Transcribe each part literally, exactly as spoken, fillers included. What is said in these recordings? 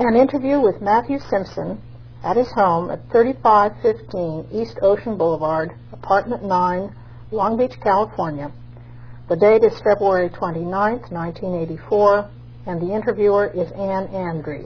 An interview with Matthew Simpson at his home at thirty-five fifteen East Ocean Boulevard, Apartment nine, Long Beach, California. The date is February twenty-ninth, nineteen eighty-four, and the interviewer is Ann Andrees.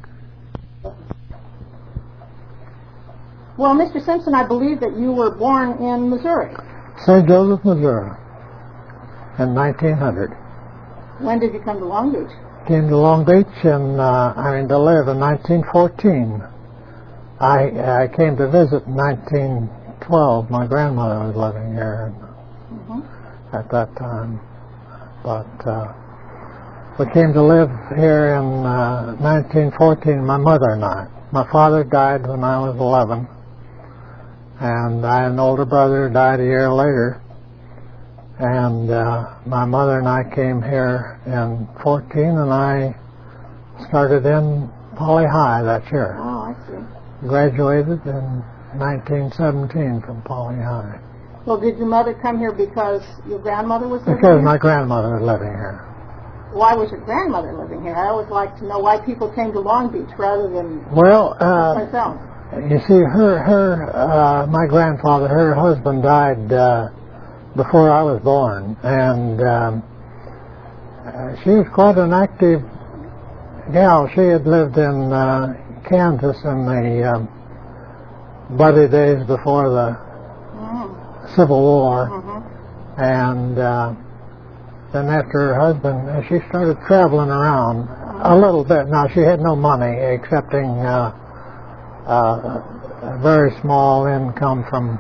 Well, Mister Simpson, I believe that you were born in Missouri. Saint Joseph, Missouri, in nineteen hundred. When did you come to Long Beach? Came to Long Beach and uh, I mean to live in nineteen fourteen. I I came to visit in nineteen twelve. My grandmother was living here mm-hmm. at that time, but uh, we came to live here in uh, nineteen fourteen. My mother and I. My father died when I was eleven, and I had an older brother who died a year later. And uh, my mother and I came here in fourteen, and I started in Poly High that year. Oh, I see. Graduated in nineteen seventeen from Poly High. Well, did your mother come here because your grandmother was living because here? Because my grandmother was living here. Why was your grandmother living here? I always like to know why people came to Long Beach rather than well, uh, myself. You see, her, her, uh, my grandfather, her husband died uh, before I was born, and um, uh, she was quite an active gal. She had lived in uh, Kansas in the um, bloody days before the mm. Civil War, mm-hmm. and uh, then after her husband, uh, she started traveling around mm-hmm. a little bit. Now, she had no money, excepting uh, uh, a very small income from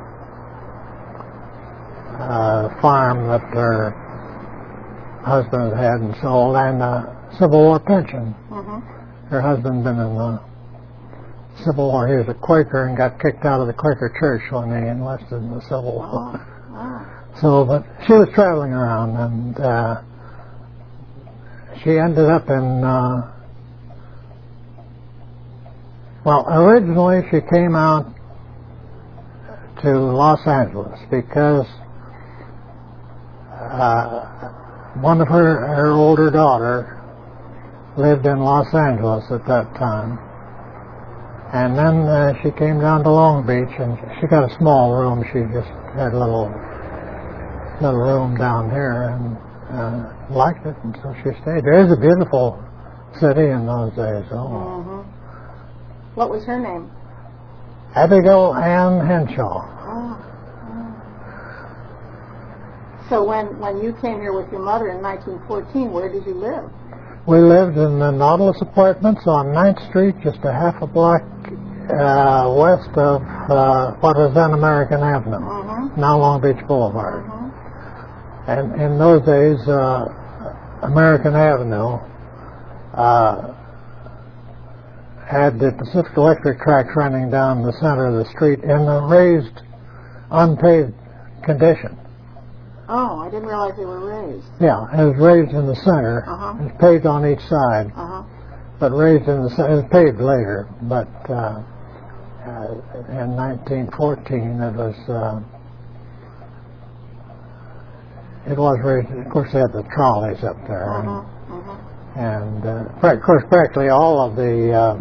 Uh, farm that her husband had and sold, and a Civil War pension. Mm-hmm. Her husband been in the Civil War. He was a Quaker and got kicked out of the Quaker church when he enlisted in the Civil War. Oh. Wow. So, but she was traveling around, and uh, she ended up in, uh, well, originally she came out to Los Angeles because Uh, one of her, her older daughter lived in Los Angeles at that time. And then uh, she came down to Long Beach, and she got a small room. She just had a little, little room down here, and uh, liked it, and so she stayed there. It was a beautiful city in those days. Oh. Mm-hmm. What was her name? Abigail Ann Henshaw. Oh. So when, when you came here with your mother in nineteen fourteen, where did you live? We lived in the Nautilus Apartments on ninth Street, just a half a block uh, west of uh, what was then American Avenue, mm-hmm. now Long Beach Boulevard. Mm-hmm. And in those days, uh, American Avenue uh, had the Pacific Electric tracks running down the center of the street in a raised, unpaved condition. Oh, I didn't realize they were raised. Yeah, it was raised in the center. Uh-huh. It was paved on each side, uh-huh. but raised in the center. It was paved later, but uh, uh, in nineteen fourteen it was uh, it was raised. Of course, they had the trolleys up there, uh-huh. and, uh-huh. and uh, of course, practically all of the uh,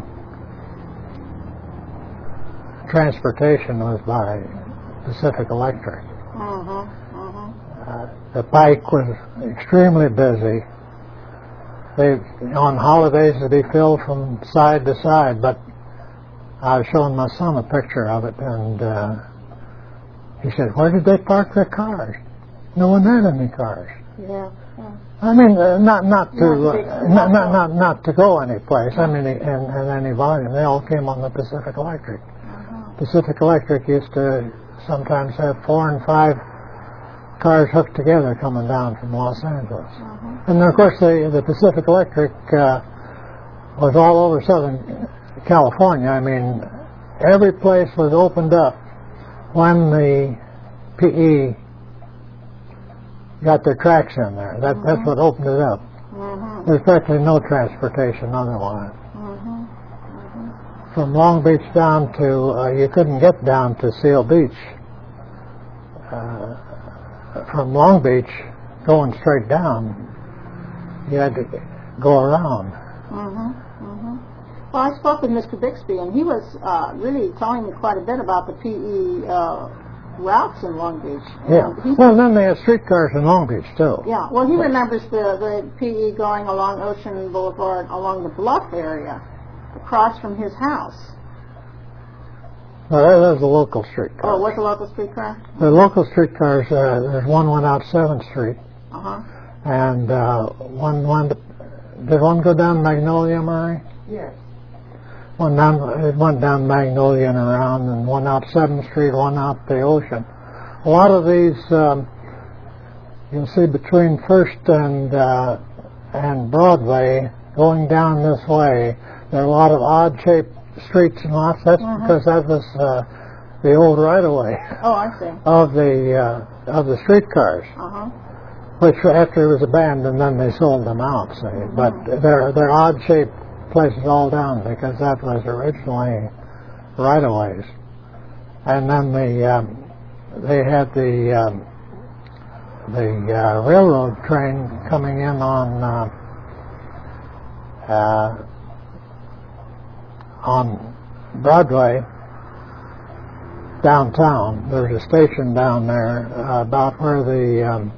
transportation was by Pacific Electric. Uh-huh. Uh, the Pike was extremely busy. They, on holidays, it'd be filled from side to side, but I was showing my son a picture of it, and uh, he said, "Where did they park their cars? No one had any cars." Yeah. yeah. I mean, uh, not not to not, uh, not, not not not to go any place. I mean, in, in any volume, they all came on the Pacific Electric. Uh-huh. Pacific Electric used to sometimes have four and five cars hooked together coming down from Los Angeles. Uh-huh. And of course the, the Pacific Electric uh, was all over Southern California. I mean, every place was opened up when the P E got their tracks in there. That, uh-huh. That's what opened it up. Uh-huh. There's practically no transportation otherwise. Uh-huh. Uh-huh. From Long Beach down to, uh, you couldn't get down to Seal Beach. Uh, From Long Beach, going straight down, you had to go around. Mm-hmm, mm-hmm. Well, I spoke with Mister Bixby, and he was uh, really telling me quite a bit about the P E uh, routes in Long Beach. Yeah. Well, then they had streetcars in Long Beach, too. Yeah. Well, he remembers the, the P E going along Ocean Boulevard, along the Bluff area, across from his house. Well, that was the local streetcar. Oh, what's the local streetcar? The local streetcars, uh, there's one went out seventh Street. Uh-huh. And uh, one, one, did one go down Magnolia, Murray? Yes. One down, it went down Magnolia and around, and one out seventh Street, one out the Ocean. A lot of these, um, you'll see between First and uh, and Broadway, going down this way, there are a lot of odd-shaped streets and lots. That's uh-huh. because that was uh, the old right-of-way. Oh, I see. Of the uh, of the streetcars. Uh-huh. Which after it was abandoned, then they sold them out. See, mm-hmm. but they're they're odd-shaped places all down because that was originally right-of-ways, and then the um, they had the um, the uh, railroad train coming in on uh, uh, on Broadway downtown. There's a station down there uh, about where the um,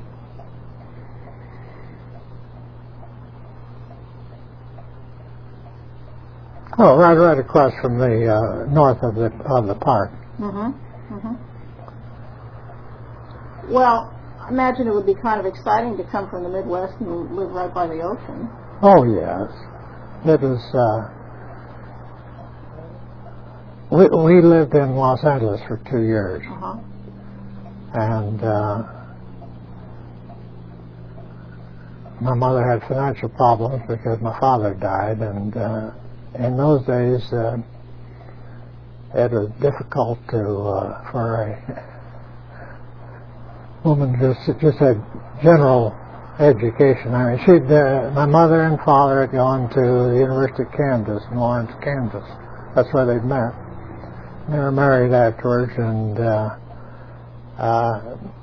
Oh, right, right across from the uh, north of the of the park. Mm-hmm. Mm-hmm. Well, I imagine it would be kind of exciting to come from the Midwest and live right by the ocean. Oh yes, it was. Uh, we we lived in Los Angeles for two years, uh-huh. and uh, my mother had financial problems because my father died, and. Uh, In those days, uh, it was difficult to uh, for a woman just just had general education. I mean, she'd uh, my mother and father had gone to the University of Kansas in Lawrence, Kansas. That's where they'd met. They were married afterwards, and uh, uh,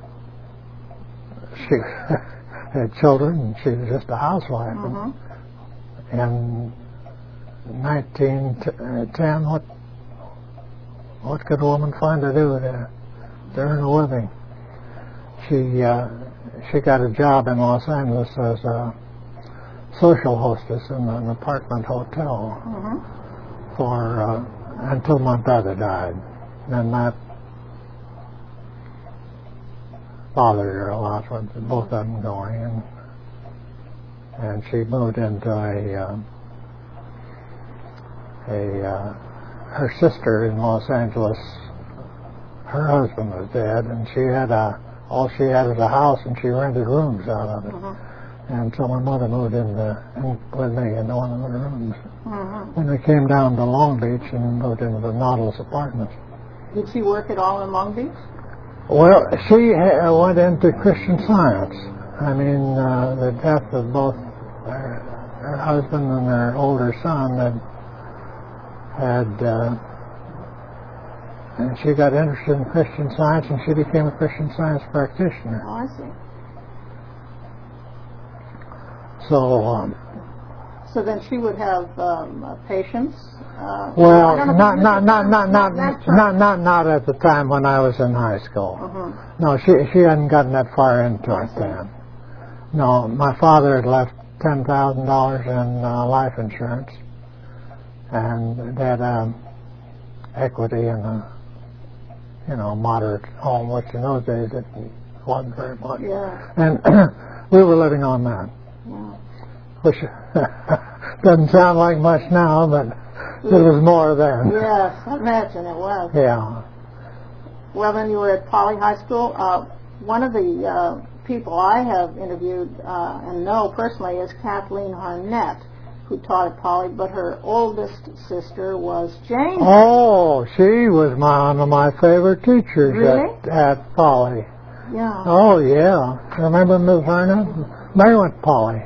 she had children, and she was just a housewife. Mm-hmm. And, and nineteen ten, what what could a woman find to do to, to earn a living? She uh, she got a job in Los Angeles as a social hostess in an apartment hotel mm-hmm. for uh, until my brother died. And that bothered her a lot with both of them going, and and she moved into a uh, A, uh, her sister in Los Angeles, her husband was dead, and she had a, all she had was a house, and she rented rooms out of it. Uh-huh. And so my mother moved in, the, in with me into one of the rooms. Uh-huh. And we came down to Long Beach and moved into the Nautilus apartments. Did she work at all in Long Beach? Well, she ha- went into Christian Science. I mean, uh, the death of both her, her husband and her older son had had uh, and she got interested in Christian Science, and she became a Christian Science practitioner. Oh, I see. So um, so then she would have um, uh, patients. Uh, well, not not not not not not not not at the time when I was in high school. Uh-huh. No, she she hadn't gotten that far into it then. No, my father had left ten thousand dollars in uh, life insurance. And they had um, equity in a, you know, moderate home, which in those days it wasn't very much. Yeah. And we were living on that, yeah. which doesn't sound like much now, but it was more then. Yes, I imagine it was. Yeah. Well, then you were at Poly High School. Uh, one of the uh, people I have interviewed uh, and know personally is Kathleen Harnett, who taught at Poly, but her oldest sister was Jane. Oh, she was my, one of my favorite teachers really? at, at Poly. Yeah. Oh, yeah. Remember Miz Harnett? Mary went to Poly.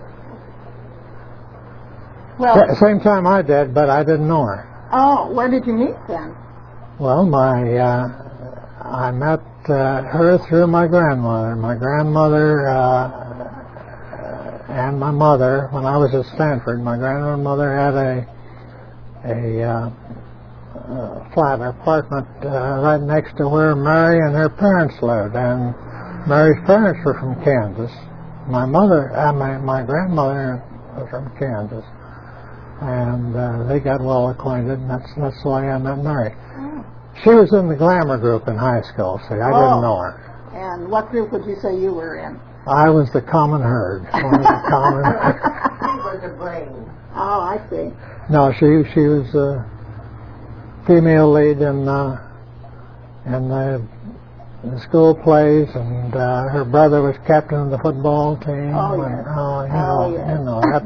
Well, At the same time I did, but I didn't know her. Oh, where did you meet then? Well, my uh, I met uh, her through my grandmother. My grandmother uh, and my mother, when I was at Stanford, my grandmother had a a uh, uh, flat apartment uh, right next to where Mary and her parents lived, and Mary's parents were from Kansas. My mother, uh, my my grandmother was from Kansas, and uh, they got well acquainted, and that's that's the way I met Mary. Mm. She was in the glamour group in high school, so I Oh. didn't know her. And what group would you say you were in? I was the common herd. One of the common herd. He was the brain. Oh, I see. No, she she was a female lead in uh, in the, the school plays, and uh, her brother was captain of the football team. Oh, and, yes. oh, you Oh, know, yes. you know that.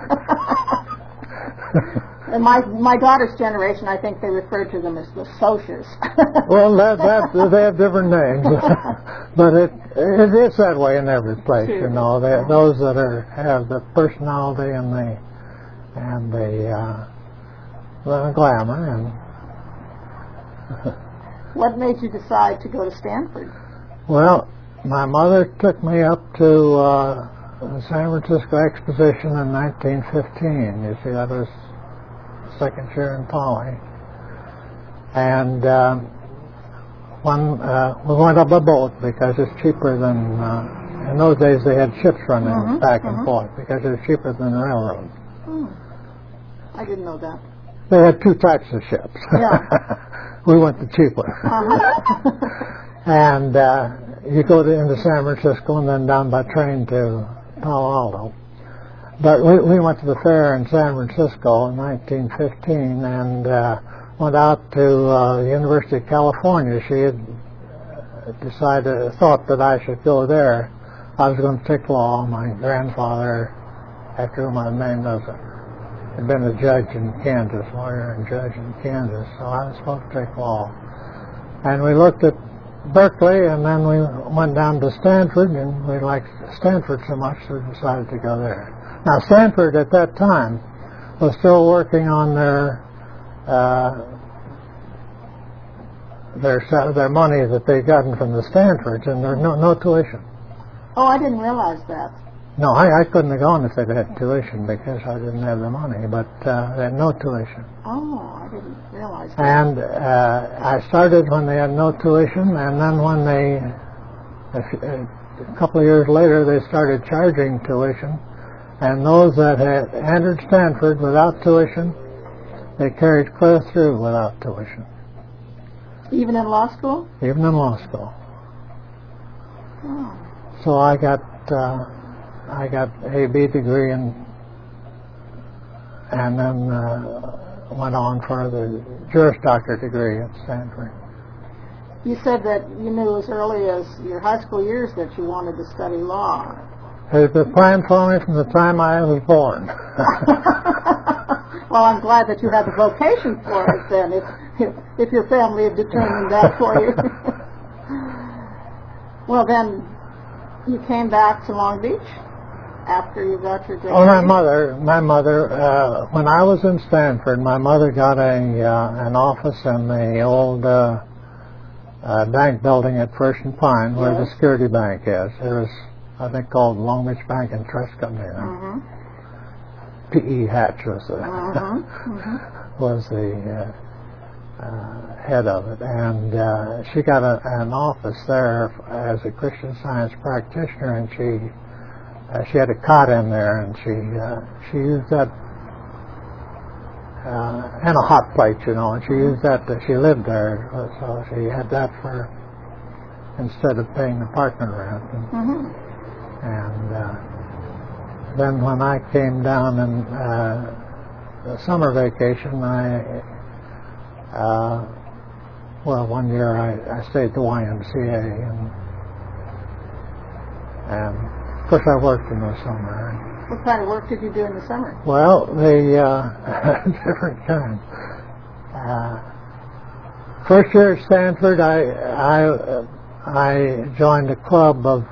In my my daughter's generation, I think they referred to them as the Socs. Well, that, that they have different names, but it it is that way in every place. You know, they, those that are have the personality and the and the, uh, the glamour. And What made you decide to go to Stanford? well, my mother took me up to uh, the San Francisco Exposition in nineteen fifteen. You see, that was second year in Poly. And uh, one, uh, we went up a boat because it's cheaper than, uh, in those days they had ships running Mhm, back mhm. and forth because it was cheaper than the railroad. Hmm. I didn't know that. They had two types of ships. Yeah. We went the cheap one. Uh-huh. And uh, you go to, into San Francisco and then down by train to Palo Alto. But we, we went to the fair in San Francisco in nineteen fifteen and uh, went out to uh, the University of California. She had decided, thought that I should go there. I was going to take law. My grandfather, after whom I'm named, was a, had been a judge in Kansas, lawyer and judge in Kansas, so I was supposed to take law. And we looked at Berkeley, and then we went down to Stanford, and we liked Stanford so much, so we decided to go there. Now, Stanford at that time was still working on their uh, their sa- their money that they gotten from the Stanfords, and there was no, no tuition. Oh, I didn't realize that. No, I, I couldn't have gone if they'd had tuition because I didn't have the money, but uh, they had no tuition. Oh, I didn't realize that. And uh, I started when they had no tuition, and then when they, a, f- a couple of years later, they started charging tuition, and those that had entered Stanford without tuition, they carried clear through without tuition, Even in law school? even in law school. Oh. So I got uh, I got a B degree and and then uh, went on for the Juris Doctor degree at Stanford. You said that you knew as early as your high school years that you wanted to study law. It was planned for me from the time I was born. Well, I'm glad that you had the vocation for it then, if, if, if your family had determined that for you. Well, then you came back to Long Beach after you got your degree? Oh, my mother, my mother, uh, when I was in Stanford, my mother got a uh, an office in the old uh, uh, bank building at First and Pine, where Yes. the Security Bank is. It was, I think, called Long Beach Bank and Trust Company. Mm-hmm. P E Hatch was the Mm-hmm. Mm-hmm. was the uh, uh, head of it, and uh, she got a, an office there as a Christian Science practitioner, and she uh, she had a cot in there, and she uh, she used that uh, and a hot plate, you know, and she used that. Uh, she lived there, so she had that for instead of paying apartment rent, and, Mm-hmm. and uh, then when I came down in uh, the summer vacation, I, uh, well, one year I, I stayed at the Y M C A, and, and of course I worked in the summer. What kind of work did you do in the summer? Well, the uh, different kind. Uh, first year at Stanford, I I uh, I joined a club of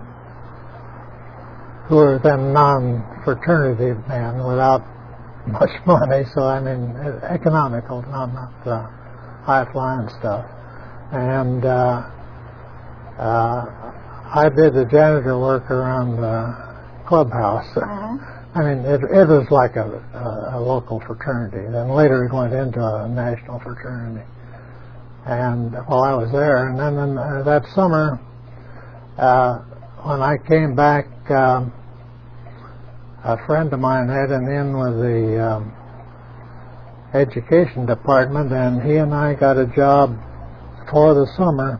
who were then non-fraternity men without much money, so I mean economical, not not uh, high-flying stuff. And uh, uh, I did the janitor work around the clubhouse, Mm-hmm. I mean, it, it was like a, a, a local fraternity. Then later it went into a national fraternity. And while I was there, and then in, uh, that summer, uh, when I came back, um, a friend of mine had an in with the um, education department, and he and I got a job for the summer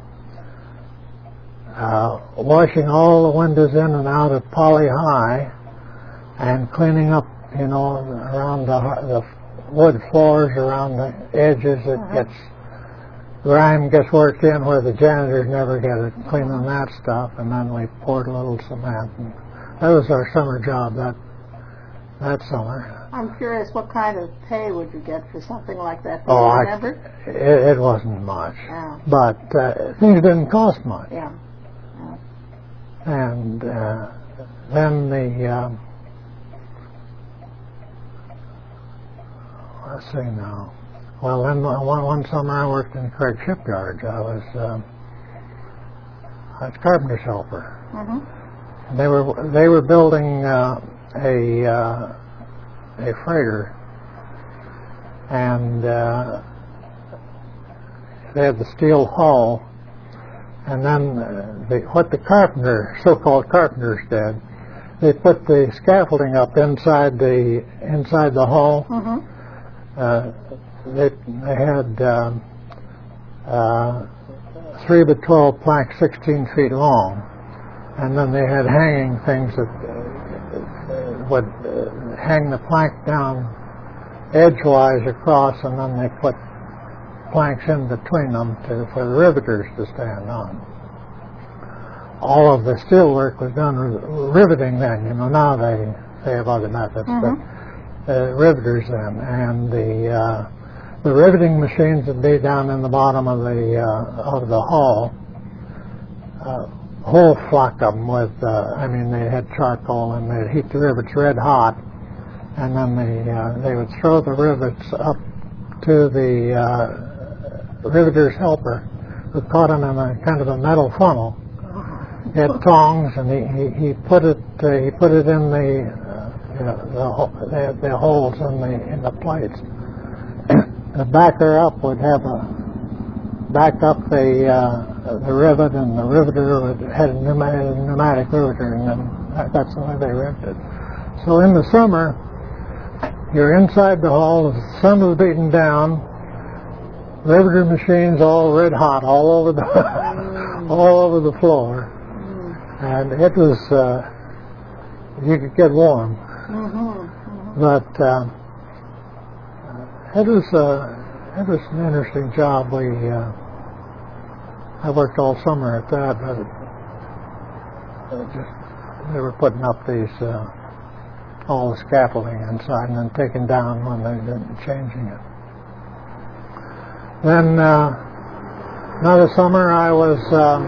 uh, washing all the windows in and out of Poly High and cleaning up, you know, around the, the wood floors, around the edges. It Uh-huh. gets, grime gets worked in where the janitors never get it, cleaning that stuff, and then we poured a little cement. And that was our summer job that that summer. I'm curious, what kind of pay would you get for something like that? Do Oh, you I, remember? it, it wasn't much, Yeah. but uh, things didn't cost much. Yeah. And uh, then the, um, let's see now. Well, then one, one summer I worked in Craig Shipyards. I was, um, I was carpenter's helper. Mm-hmm. They were they were building uh, a uh, a freighter, and uh, they had the steel hull. And then uh, the, what the carpenter, so-called carpenters did, they put the scaffolding up inside the inside the hull. Mm-hmm. Uh, they, they had um, uh, three by twelve planks, sixteen feet long, and then they had hanging things that uh, would uh, hang the plank down edgewise across, and then they put planks in between them to, for the riveters to stand on. All of the steel work was done riveting then. You know, now they they have other methods, Mm-hmm. but uh, riveters then, and the uh, the riveting machines would be down in the bottom of the uh, of the hull. Uh, whole flock of them with, uh, I mean, they had charcoal and they'd heat the rivets red hot, and then they uh, they would throw the rivets up to the uh, riveter's helper, who caught them in a kind of a metal funnel. He had tongs, and he, he, he put it uh, he put it in the uh, you know, the, the the holes in the in the plates. The backer up would have a back up the uh, the rivet, and the riveter would had a pneumatic, pneumatic riveter, and then that, that's the way they riveted. So in the summer, you're inside the hull, the sun was beating down, riveter machines all red hot all over the all over the floor, and it was uh, you could get warm, Mm-hmm. but uh, it was uh, it was an interesting job. We uh, I worked all summer at that, but it, it just, they were putting up these uh, all the scaffolding inside and then taking down when they did changing it. Then uh, another summer I was um,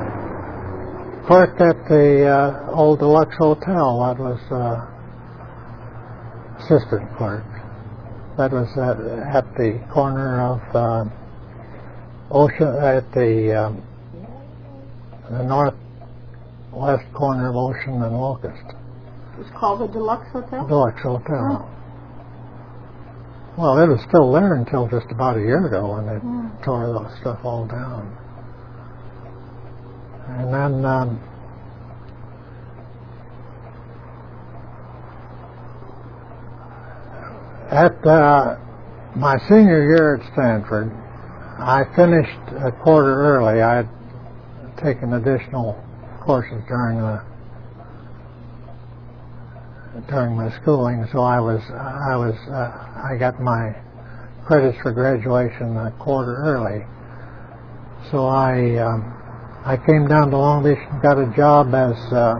clerk at the uh, old Deluxe Hotel. That was uh, assistant clerk. That was at, at the corner of uh, Ocean, at the, um, the northwest corner of Ocean and Locust. It's called the Deluxe Hotel? Deluxe Hotel. Well, it was still there until just about a year ago when they Mm. tore that stuff all down. And then um, at uh, my senior year at Stanford, I finished a quarter early. I had taken additional courses during the during my schooling, so I was I was uh, I got my credits for graduation a quarter early. So I um, I came down to Long Beach and got a job as uh,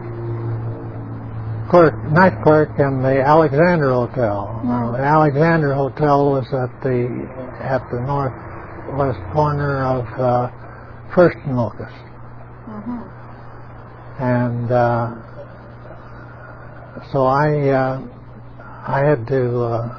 clerk, night clerk in the Alexander Hotel. Mm. The Alexander Hotel was at the at the northwest corner of uh, First and Locust, Mm-hmm. and uh, so I uh, I had to uh,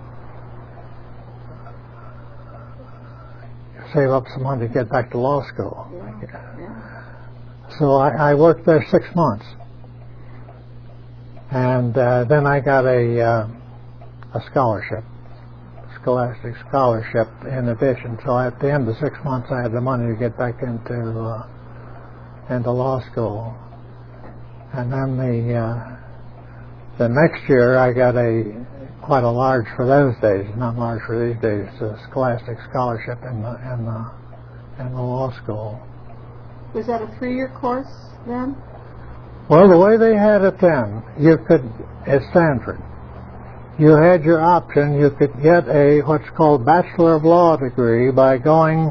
save up some money to get back to law school. Yeah. Yeah. So I, I worked there six months. And uh, then I got a, uh, a scholarship, scholastic scholarship in addition. So at the end of six months I had the money to get back into, uh, into law school. And then the, uh, the next year I got a quite a large, for those days, not large for these days, a scholastic scholarship in the, in the, in the law school. Was that a three-year course then? Well, the way they had it then, you could, at Stanford, you had your option, you could get a what's called Bachelor of Law degree by going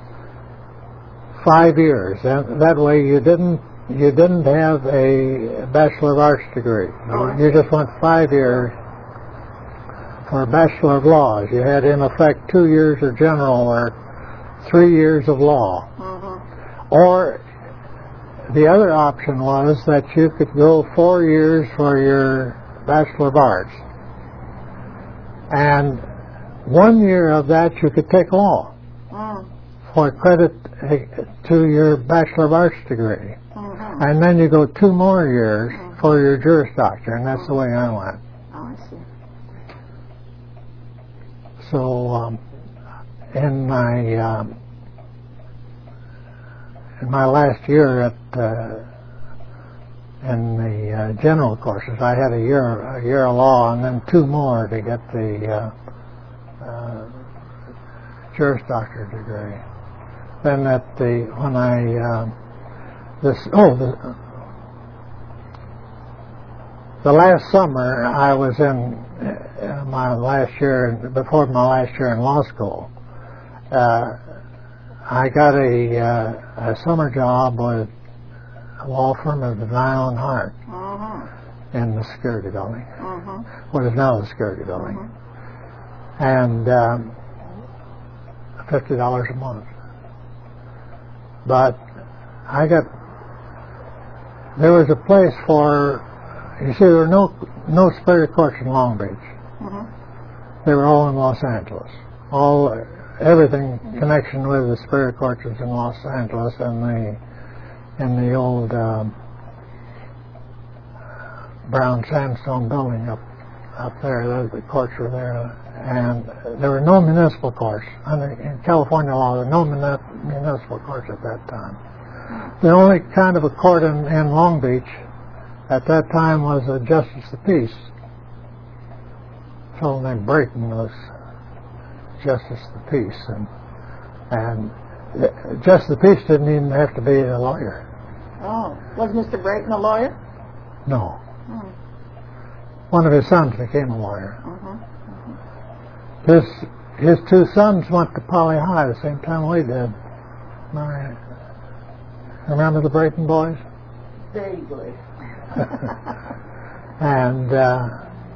five years. And that way you didn't you didn't have a Bachelor of Arts degree. Oh, You just went five years for a Bachelor of Laws. You had in effect two years of general work, three years of law. Mm-hmm. Or the other option was that you could go four years for your Bachelor of Arts. And one year of that you could take law Mm. for credit to your Bachelor of Arts degree. Mm-hmm. And then you go two more years mm-hmm. for your Juris Doctor, and that's the way I went. Oh, I see. So um, in my um, in my last year at uh, in the uh, general courses, I had a year a year of law and then two more to get the uh, uh, Juris Doctor degree. Then at the when I uh, this oh the the last summer I was in uh, my last year before my last year in law school. Uh, I got a uh, a summer job with a law firm of Nile and Hart Mm-hmm. in the security building, Mm-hmm. what is now the security building, Mm-hmm. and um, fifty dollars a month. But I got there was a place for you see there were no no superior courts in Long Beach. Mm-hmm. They were all in Los Angeles. All everything connection with the superior courts was in Los Angeles, and the in the old um, brown sandstone building up up there. The, the courts were there, and there were no municipal courts under in California law. There were no muni- municipal courts at that time. The only kind of a court in, in Long Beach at that time was a justice of the peace. A fellow named Brayton was justice of the peace, and and the, justice of the peace didn't even have to be a lawyer. Oh, was Mister Brayton a lawyer? No. Mm. One of his sons became a lawyer. Mm-hmm. His his two sons went to Poly High the same time we did. My, remember the Brayton boys? Vaguely. And uh,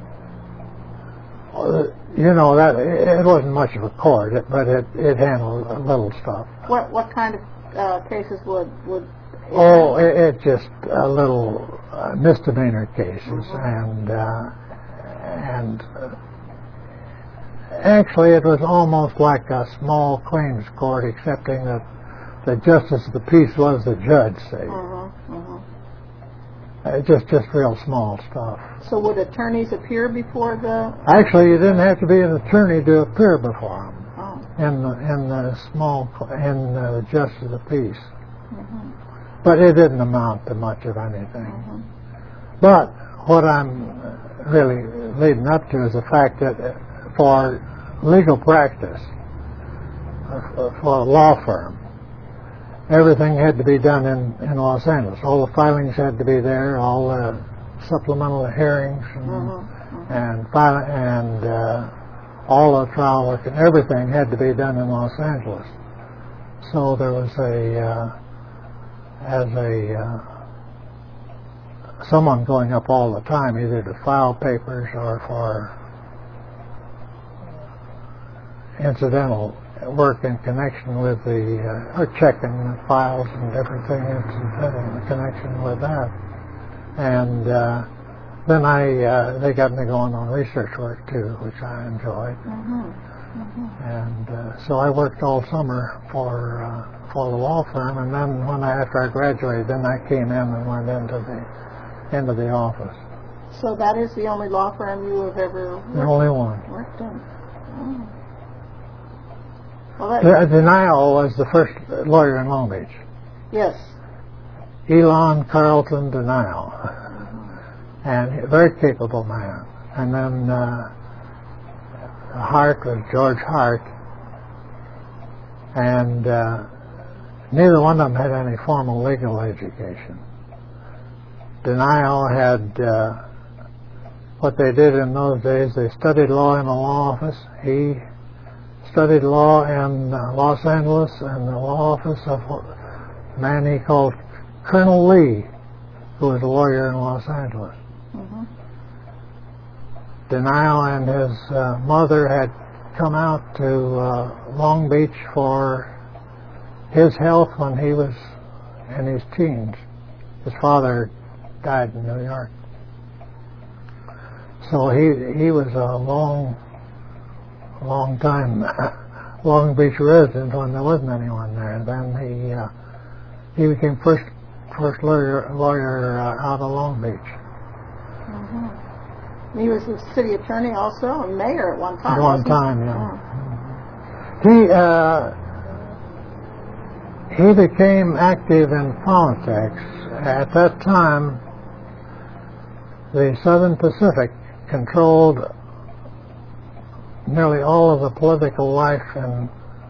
you know that it wasn't much of a court, but it it handled a little stuff. What what kind of uh, cases would would? Oh, it, it just a little uh, misdemeanor cases, Mm-hmm. and uh, and uh, actually it was almost like a small claims court, excepting that the justice of the peace was the judge. Say, Mm-hmm. Mm-hmm. uh, just just real small stuff. So would attorneys appear before the? Actually, you didn't have to be an attorney to appear before them Oh. in the in the small in the justice of the peace. Mm-hmm. But it didn't amount to much of anything. Mm-hmm. But what I'm really leading up to is the fact that for legal practice, uh, for a law firm, everything had to be done in, in Los Angeles. All the filings had to be there, all the supplemental hearings and Mm-hmm. Mm-hmm. and, file, and uh, all the trial work and everything had to be done in Los Angeles. So there was a uh, as a uh, someone going up all the time, either to file papers or for incidental work in connection with the uh, or checking the files and different things in connection with that. And uh, then I uh, they got me going on research work too, which I enjoyed. Mm-hmm. Mm-hmm. And uh, so I worked all summer for uh, for the law firm, and then when I after I graduated, then I came in and went into the into the office. So that is the only law firm you have ever worked, The only one. worked in? Oh. Well, that, De- Denial was the first lawyer in Long Beach. yes. Elon Carlton Denial. And a very capable man. And then uh, Hart was George Hart. And uh, neither one of them had any formal legal education. Denial had uh, what they did in those days. They studied law in the law office. He studied law in uh, Los Angeles and the law office of a man he called Colonel Lee, who was a lawyer in Los Angeles. Mm-hmm. Denial and his uh, mother had come out to uh, Long Beach for his health when he was in his teens. His father died in New York. So he he was a long, long time Long Beach resident when there wasn't anyone there. Then he uh, he became first first lawyer lawyer uh, out of Long Beach. Mm-hmm. He was the city attorney also, and mayor at one time. At one wasn't time, he? yeah. He uh, he became active in politics. At that time, the Southern Pacific controlled nearly all of the political life in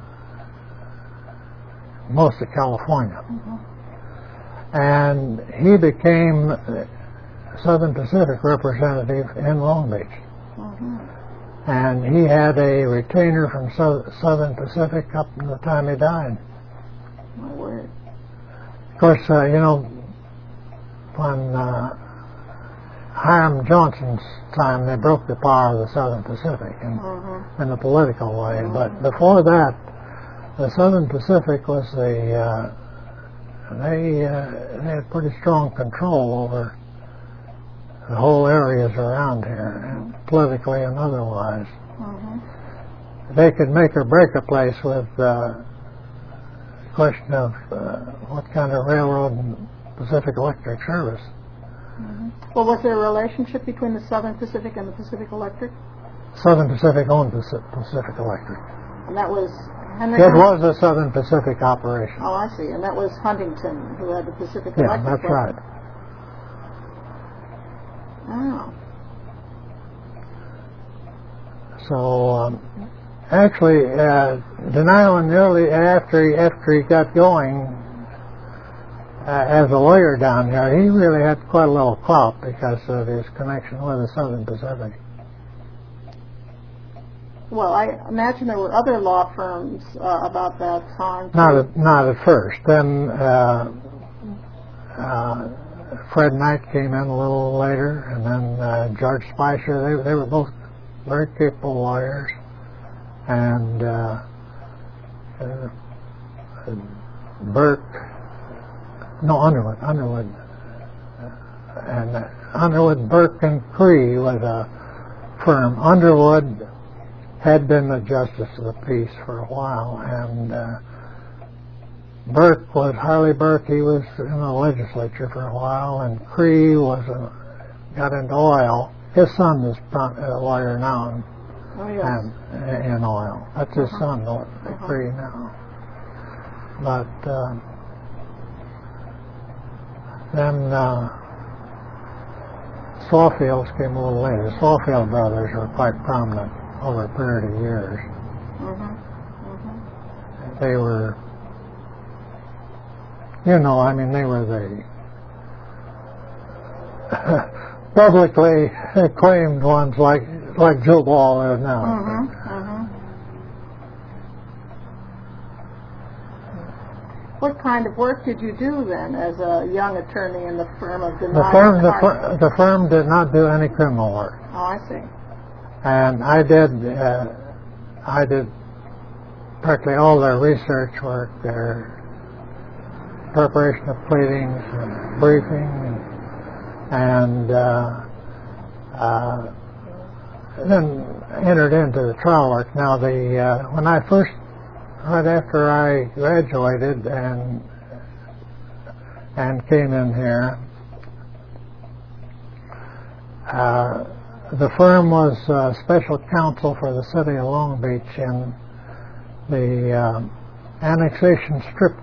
most of California. Mm-hmm. And he became Southern Pacific representative in Long Beach. Mm-hmm. And he had a retainer from so- Southern Pacific up to the time he died. My word. Of course, uh, you know, when uh, Hiram Johnson's time, they broke the power of the Southern Pacific in, Mm-hmm. in a political way. Mm-hmm. But before that, the Southern Pacific was the, uh, they, uh, they had pretty strong control over the whole areas around here, and politically and otherwise. Mm-hmm. They could make or break a place with uh, the question of uh, what kind of railroad and Pacific Electric service. Mm-hmm. Well, was there a relationship between the Southern Pacific and the Pacific Electric? Southern Pacific owned Paci- Pacific Electric. And that was Henry... It was a Southern Pacific operation. Oh, I see. And that was Huntington, who had the Pacific Yeah, Electric. that's right. Oh. So, um, actually, uh, Denial in the early, after he, after he got going uh, as a lawyer down here, he really had quite a little clout because of his connection with the Southern Pacific. Well, I imagine there were other law firms uh, about that time. too. Not at, not at first. Then uh, uh, Fred Knight came in a little later, and then uh, George Spicer. They, they were both very capable lawyers. And uh, uh, Burke, no, Underwood, Underwood. And uh, Underwood, Burke, and Cree was a firm. Underwood had been the Justice of the Peace for a while, and uh, Burke was Harley Burke. He was in the legislature for a while, and Cree was a, got into oil. His son is a lawyer now in, Oh, yes. and, in oil. That's his Uh-huh. son, though, Uh-huh. Cree now. But uh, then uh, Sawfields came a little later. The Sawfield brothers were quite prominent over a period of years. Mm-hmm. Mm-hmm. They were, you know, I mean, they were the publicly acclaimed ones like like Joe Ball is now. Mm-hmm. Mm-hmm. What kind of work did you do then as a young attorney in the firm of Denial? The firm, the, Hart? fir- the firm did not do any criminal work, Oh, I see. and I did. Uh, I did practically all their research work, their preparation of pleadings, and briefing, and, and uh, uh, then entered into the trial work. Now, the uh, when I first, right after I graduated and and came in here, Uh, the firm was uh, special counsel for the city of Long Beach in the uh, annexation strip